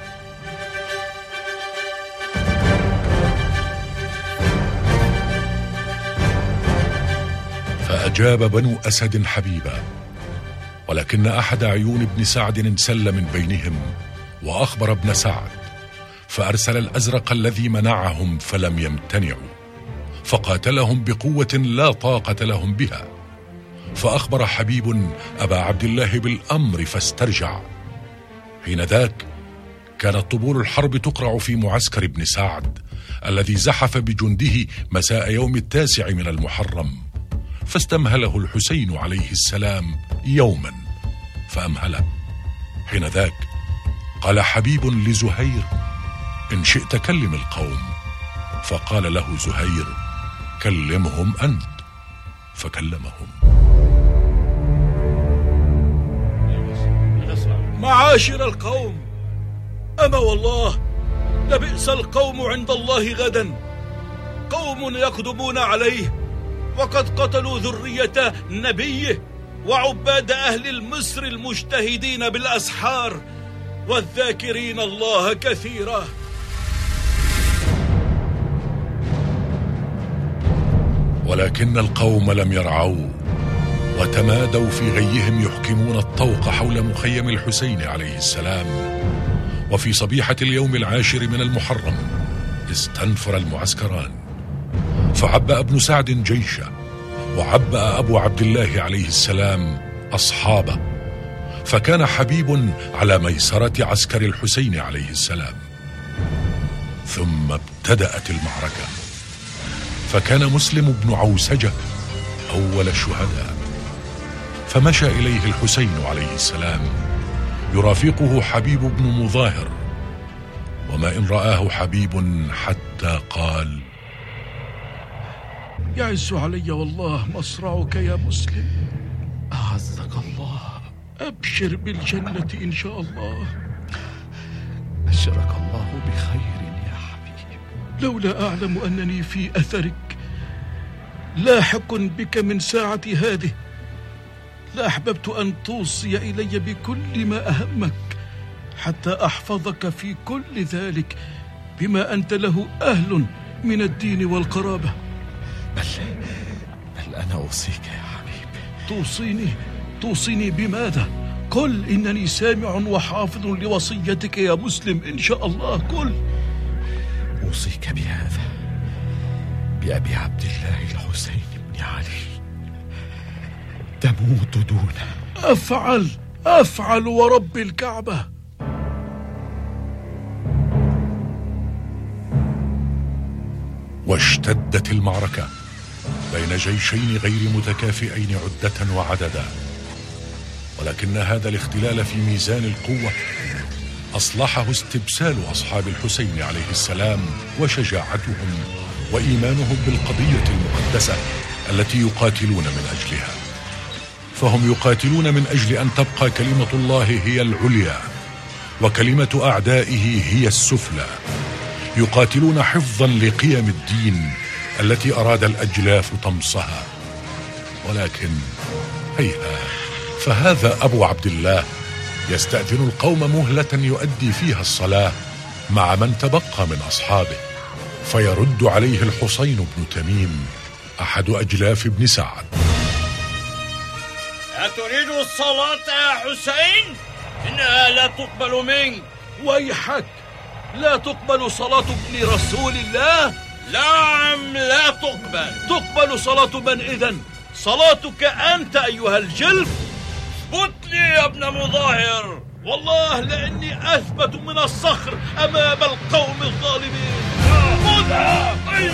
R: فأجاب بنو أسد حبيبا، ولكن أحد عيون ابن سعد انسل من بينهم وأخبر ابن سعد، فأرسل الأزرق الذي منعهم فلم يمتنعوا، فقاتلهم بقوة لا طاقة لهم بها. فأخبر حبيب أبا عبد الله بالأمر فاسترجع. حين ذاك كانت طبول الحرب تقرع في معسكر ابن سعد الذي زحف بجنده مساء يوم 9 من المحرم، فاستمهله الحسين عليه السلام يوما فأمهله. حين ذاك قال حبيب لزهير: إن شئت كلم القوم. فقال له زهير: كلمهم أنت. فكلمهم:
S: معاشر القوم، أما والله لبئس القوم عند الله غدا، قوم يقدمون عليه وقد قتلوا ذرية نبيه وعباد أهل المصر المجتهدين بالأسحار والذاكرين الله كثيرا.
R: ولكن القوم لم يرعوا وتمادوا في غيهم يحكمون الطوق حول مخيم الحسين عليه السلام. وفي صبيحة اليوم 10 من المحرم استنفر المعسكران، فعبأ ابن سعد جيشه وعبأ أبو عبد الله عليه السلام أصحابه، فكان حبيب على ميسرة عسكر الحسين عليه السلام. ثم ابتدأت المعركة، فكان مسلم بن عوسجة أول الشهداء، فمشى إليه الحسين عليه السلام يرافقه حبيب بن مظاهر، وما إن رآه حبيب حتى قال:
S: يعز علي والله مصرعك يا مسلم.
C: أعزك الله.
S: أبشر بالجنة إن شاء الله.
C: بشرك الله بخير يا حبيب.
S: لولا أعلم أنني في أثرك لاحق بك من ساعة هذه لأحببت أن توصي إلي بكل ما أهمك حتى أحفظك في كل ذلك بما أنت له أهل من الدين والقرابة.
C: بل أنا أوصيك يا حبيب.
S: توصيني بماذا؟ قل إنني سامع وحافظ لوصيتك يا مسلم إن شاء الله. قل.
C: أوصيك بهذا، بأبي عبد الله الحسين بن علي، تموت دونه.
S: أفعل ورب الكعبة.
R: واشتدت المعركة بين جيشين غير متكافئين عدة وعددا، ولكن هذا الاختلال في ميزان القوة أصلحه استبسال أصحاب الحسين عليه السلام وشجاعتهم وإيمانهم بالقضية المقدسة التي يقاتلون من أجلها. فهم يقاتلون من أجل أن تبقى كلمة الله هي العليا وكلمة أعدائه هي السفلى. يقاتلون حفظا لقيم الدين التي أراد الأجلاف طمسها. ولكن هيها، فهذا أبو عبد الله يستأذن القوم مهلة يؤدي فيها الصلاة مع من تبقى من أصحابه، فيرد عليه الحسين بن تميم أحد أجلاف ابن سعد:
C: أتريد الصلاة يا حسين؟ إنها
B: لا تقبل منك.
S: ويحك، لا تقبل صلاة ابن رسول الله؟
B: نعم لا تقبل.
S: تقبل صلاة من إذن؟ صلاتك أنت أيها الجلف.
B: اثبت لي يا ابن مظاهر.
S: والله لأني أثبت من الصخر أمام القوم الظالمين.
B: خذها.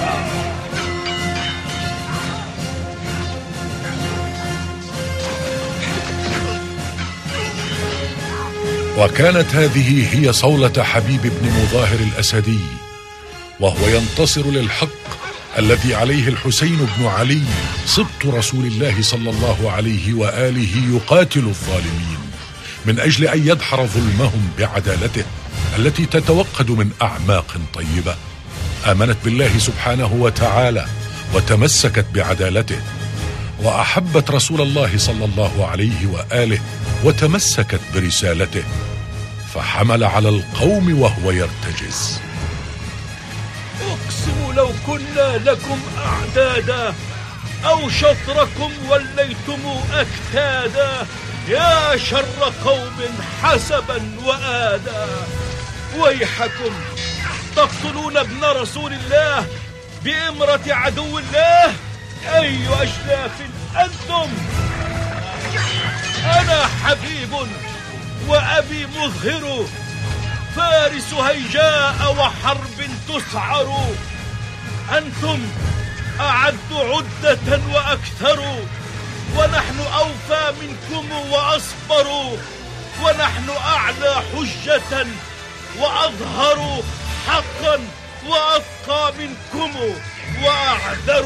R: وكانت هذه هي صولة حبيب بن مظاهر الأسدي، وهو ينتصر للحق الذي عليه الحسين بن علي سبط رسول الله صلى الله عليه وآله يقاتل الظالمين من أجل أن يدحر ظلمهم بعدالته التي تتوقد من أعماق طيبة. آمنت بالله سبحانه وتعالى وتمسكت بعدالته، وأحبت رسول الله صلى الله عليه وآله وتمسكت برسالته، فحمل على القوم وهو يرتجز.
S: أقسم لو كنا لكم أعدادا أو شطركم وليتم أكتادا، يا شر قوم حسبا وآدا. ويحكم، تقتلون ابن رسول الله بإمرة عدو الله. أي أجلاف أنتم؟ أنا حبيب وأبي مظهر، فارس هيجاء وحرب تسعر. أنتم أعد عدة وأكثر، ونحن أوفى منكم وأصبر، ونحن أعلى حجة وأظهر حقا وأتقى منكم وأعذر.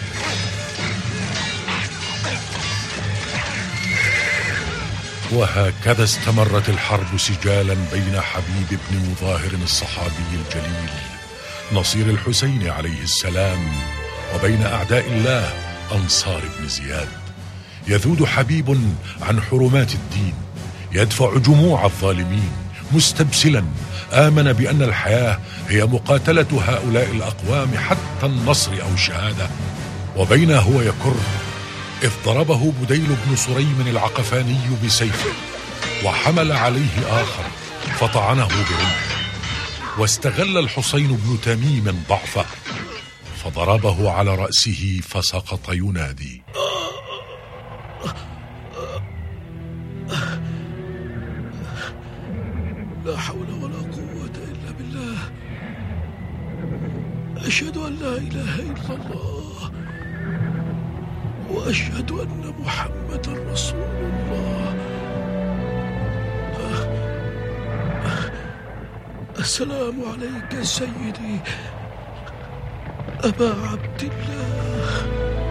R: وهكذا استمرت الحرب سجالا بين حبيب بن مظاهر الصحابي الجليل نصير الحسين عليه السلام وبين أعداء الله أنصار بن زياد. يذود حبيب عن حرمات الدين، يدفع جموع الظالمين مستبسلا آمن بأن الحياة هي مقاتلة هؤلاء الأقوام حتى النصر أو الشهادة. وبين هو يكر إذ ضربه بديل بن سريم العقفاني بسيفه، وحمل عليه آخر فطعنه برمحه، واستغل الحسين بن تميم ضعفه فضربه على رأسه فسقط ينادي:
S: لا حول ولا قوة إلا بالله، أشهد أن لا إله إلا الله، وأشهد أن محمدا رسول الله. السلام عليك سيدي أبا عبد الله.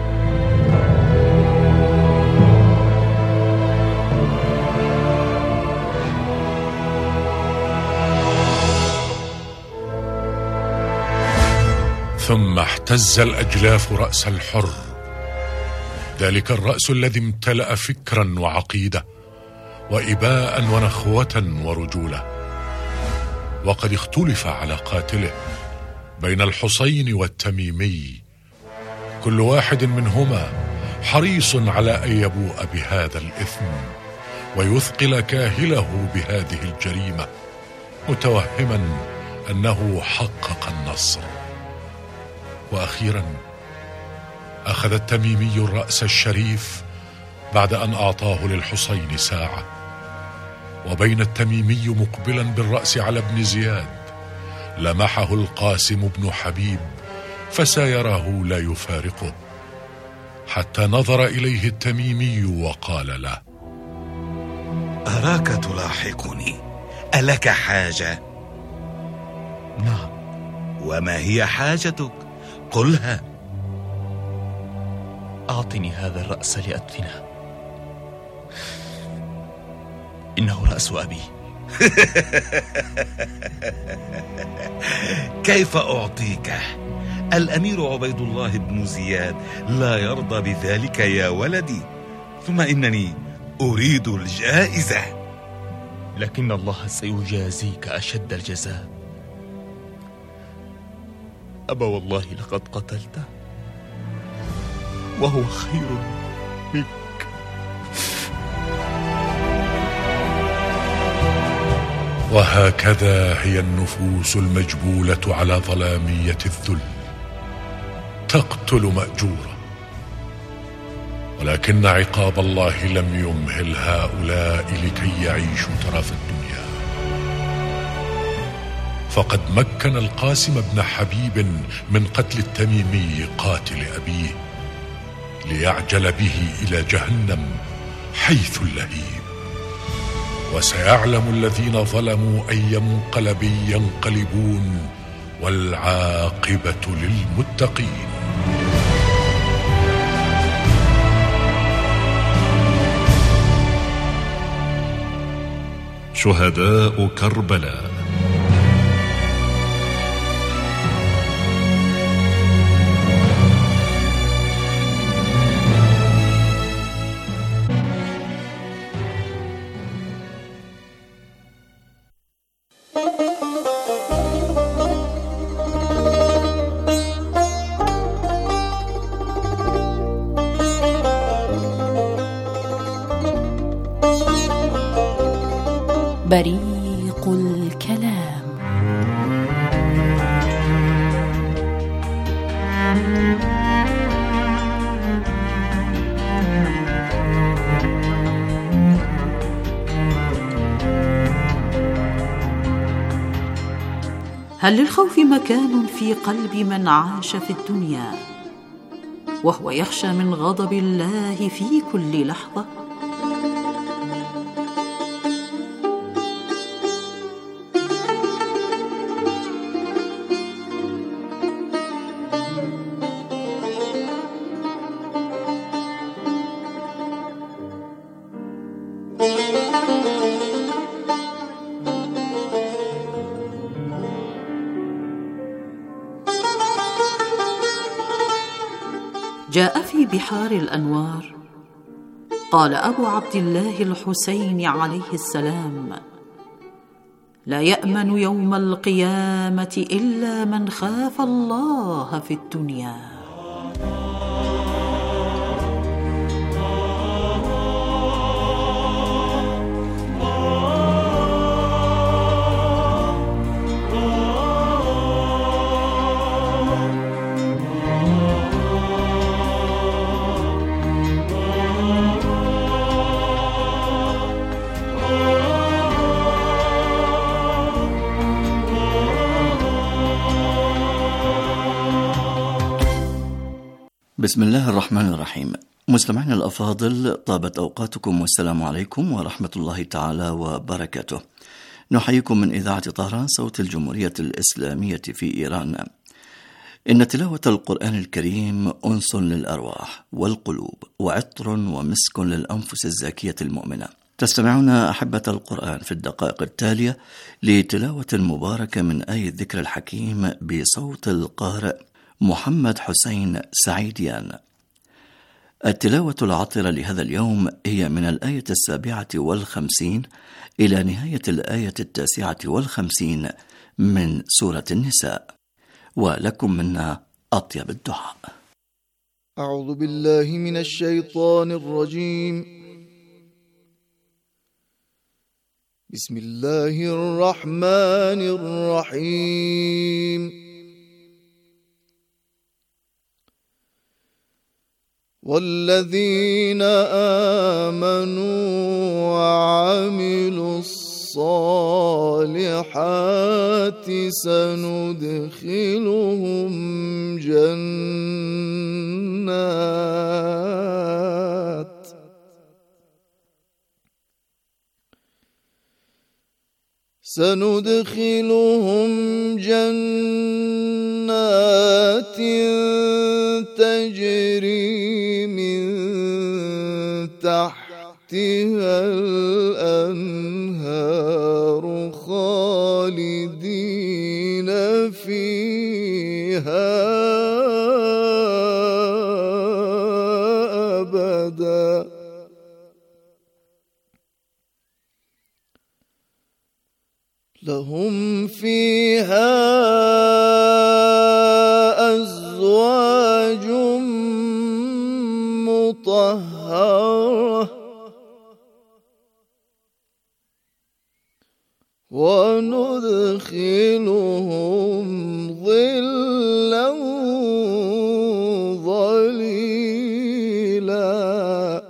R: ثم احتز الأجلاف رأس الحر، ذلك الرأس الذي امتلأ فكرا وعقيدة وإباء ونخوة ورجولة. وقد اختلف على قاتله بين الحسين والتميمي، كل واحد منهما حريص على أن يبوء بهذا الإثم ويثقل كاهله بهذه الجريمة، متوهما أنه حقق النصر. وأخيرا أخذ التميمي الرأس الشريف بعد أن أعطاه للحسين ساعة، وبين التميمي مقبلا بالرأس على ابن زياد لمحه القاسم بن حبيب فسايره لا يفارقه، حتى نظر إليه التميمي وقال له:
E: أراك تلاحقني، ألك حاجة؟
C: نعم.
E: وما هي حاجتك؟ قلها.
C: أعطني هذا الرأس لأدفنه، إنه رأس أبي.
E: كيف أعطيكه؟ الأمير عبيد الله بن زياد لا يرضى بذلك يا ولدي، ثم إنني أريد الجائزة.
C: لكن الله سيجازيك أشد الجزاء. أبا والله لقد قتلته وهو خير منك.
R: وهكذا هي النفوس المجبولة على ظلامية الذل، تقتل مأجورا. ولكن عقاب الله لم يمهل هؤلاء لكي يعيشوا ترف الدنيا، فقد مكن القاسم بن حبيب من قتل التميمي قاتل أبيه ليعجل به إلى جهنم حيث اللهيب. وسيعلم الذين ظلموا أي منقلب ينقلبون، والعاقبة للمتقين.
D: شهداء كربلاء.
F: بريق الكلام. هل للخوف مكان في قلب من عاش في الدنيا وهو يخشى من غضب الله في كل لحظة؟ جاء في بحار الأنوار قال أبو عبد الله الحسين عليه السلام: لا يأمن يوم القيامة إلا من خاف الله في الدنيا.
W: بسم الله الرحمن الرحيم. مستمعينا الأفاضل، طابت أوقاتكم والسلام عليكم ورحمة الله تعالى وبركاته. نحييكم من إذاعة طهران صوت الجمهورية الإسلامية في إيران. إن تلاوة القرآن الكريم أنس للأرواح والقلوب وعطر ومسك للأنفس الزاكية المؤمنة. تستمعون أحبة القرآن في الدقائق التالية لتلاوة مباركة من آية الذكر الحكيم بصوت القارئ محمد حسين سعيديان. التلاوة العطرة لهذا اليوم هي من الآية 57 إلى نهاية الآية 59 من سورة النساء. ولكم منا أطيب الدعاء.
X: أعوذ بالله من الشيطان الرجيم. بسم الله الرحمن الرحيم. والذين آمنوا وعملوا الصالحات سندخلهم جنات تجري من تحتها الأنهار خالدين فيها أبدا. لهم فيها أزواج مطهرة وندخلهم ظلا ظليلا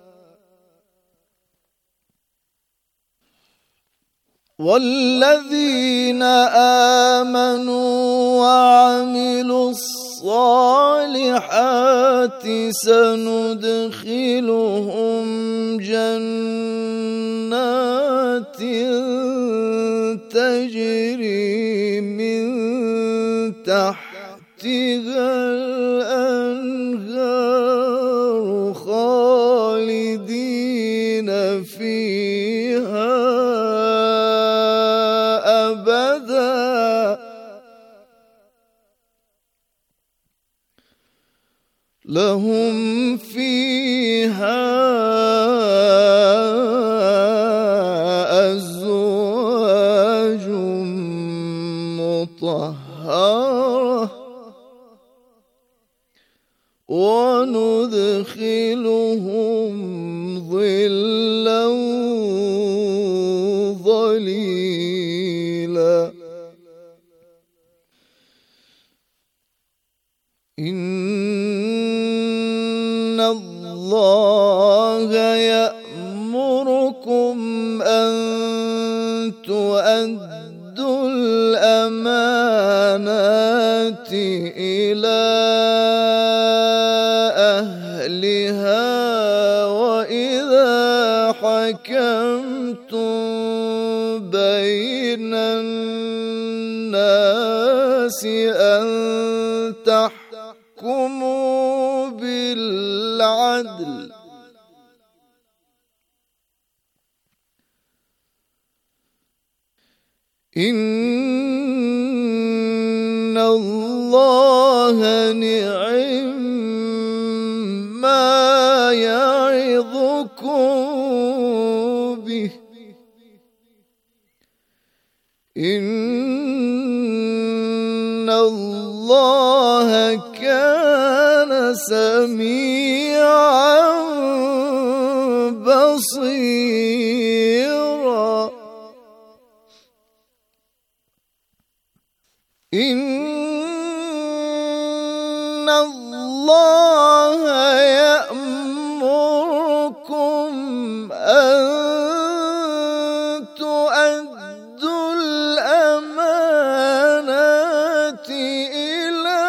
X: والذين آمنوا وعملوا الصالحات سندخلهم جنات تجري من تحتها الأنهار خالدين فيها أبدا لهم فيها أزواج مطهرة وندخلهم ظلا ظليلا إن الله يأمركم أن تؤدوا الأمانات إلى أهلها وإذا حكمتم بين الناس أن تحكموا بالعدل إن الله نعم ما يعظكم به إن الله كان سميعا بصيرا إن الله يأمركم أن تؤدوا الأمانات إلى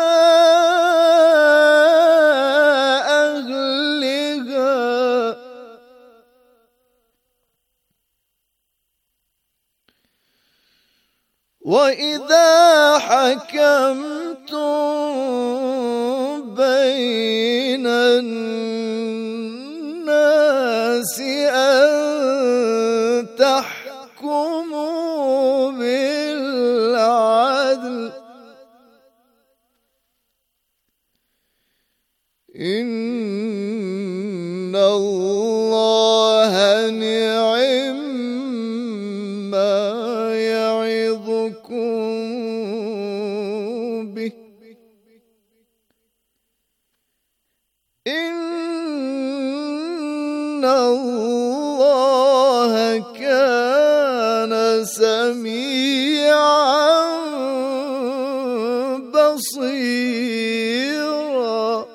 X: أهلها وإذا حكمتم بين الناس أن تحكموا بالعدل إن الله نعم ما يعظكم به إن الله كان سميعا بصيرا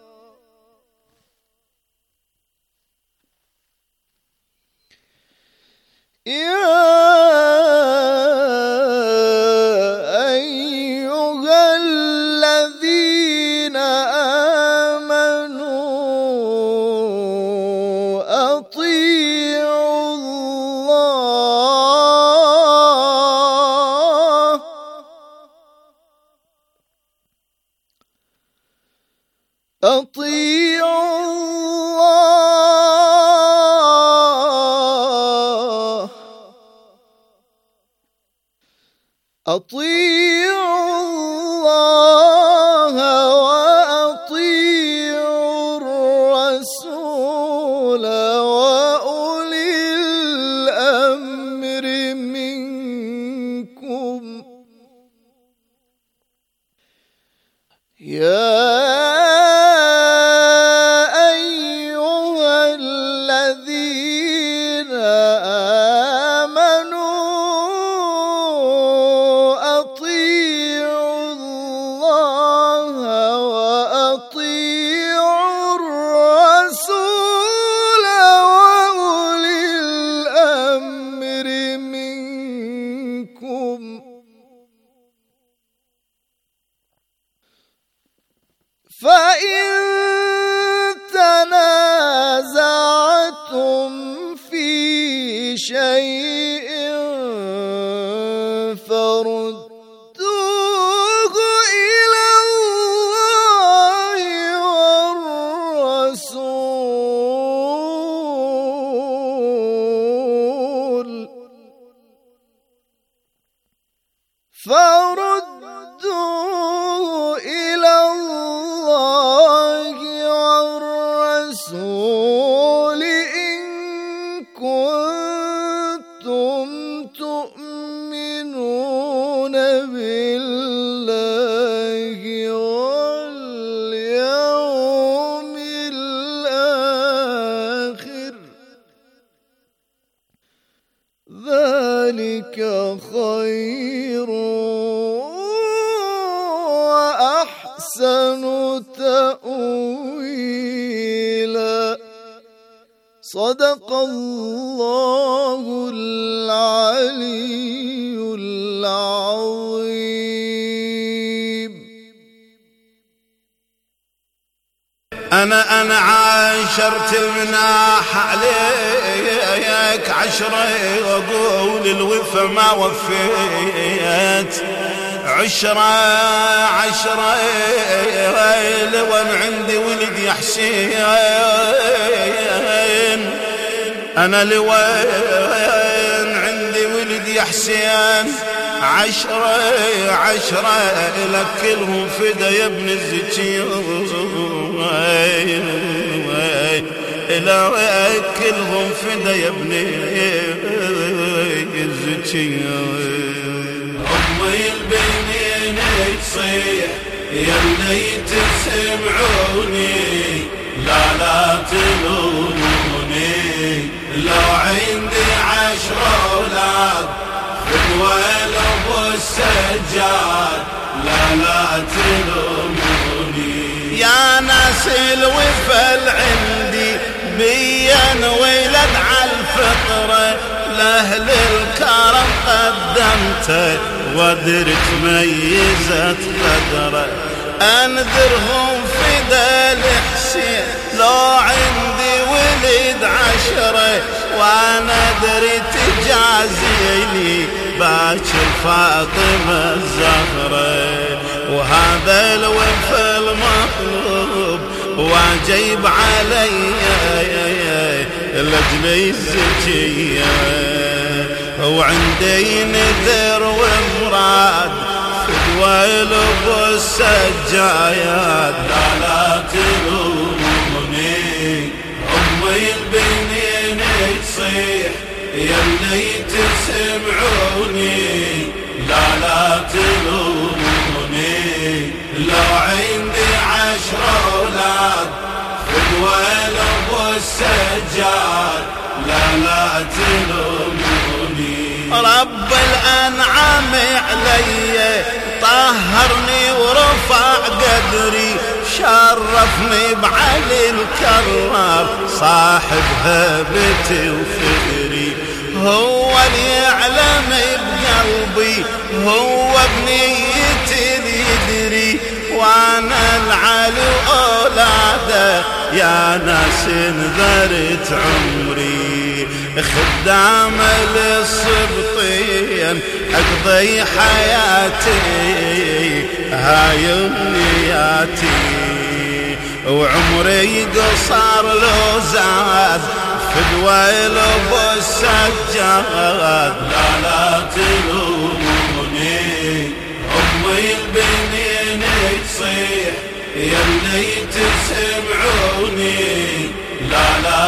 X: يا أيها الذين آمنوا أطيعوا الله أطيعوا الله أطيعوا الله وأطيعوا الرسول وأولي الأمر منكم يا أيها الذين آمنوا منكم فإن تنازعتم في شيء فردوه إلى الله والرسول إن كنتم تؤمنون بالله واليوم الآخر ذلك خير وأحسن تأويلا صدق الله العلي العظيم.
I: أنا عاشرت المناح عليك عشرة وأقول الوفا ما وفيت عشرة وان عندي ولد يا حسين أنا لوين عندي ولد يا حسين عشرة لك كلهم فدا يا ابن الزكي لك كلهم فدا يا ابن الزكي أمي البنين تصيح يا اللي تسمعوني لا تلوموني لو عندي 10 أولاد فدوى أبو السجاد لا تلوموني يا ناس الوفل عندي بين ولد عالفطرة لأهل الكرم قدمته ودرت ميزت قدره أنذرهم فدا الحسين لو عندي ولد 10 وأنا دريت جازيني باكر فاطمة الزهرة وهذا الوف المطلوب واجيب علي لجلي الزكية وعندي نذر ومراد فدوى أبو السجايات لا تلوموني أمي البنين تصيح يا اللي تسمعوني لا تلوموني لو عندي 10 أولاد فدوى أبو السجاد لا تلوموني رب الأنعام علي طهرني ورفع قدري شرفني بعلي الكرار صاحب هبتي وفكري هو اللي يعلم بقلبي هو بنيتي اللي يدري وانا العلي اولاده يا ناس انذرت عمري خدام للصبطين اقضي حياتي هاي امنياتي وعمري قصر لو زاد فدوى أبو السجاد لا تلوموني أمي البنين تصيح يا اللي تسمعوني لا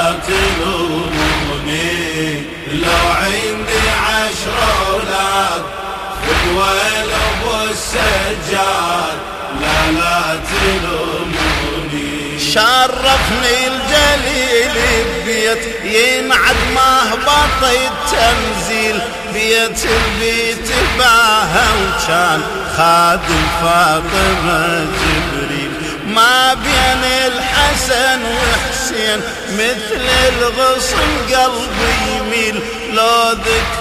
I: تلوموني لو عندي 10 أولاد فدوى أبو السجاد لا تلوموني شرفني الجليل ببيت ينعد مهبط التنزيل بيت البيت باها وكان خادم فاطمة جبريل ما بين الحسن وحسين مثل الغصن قلبي يميل لو ذكر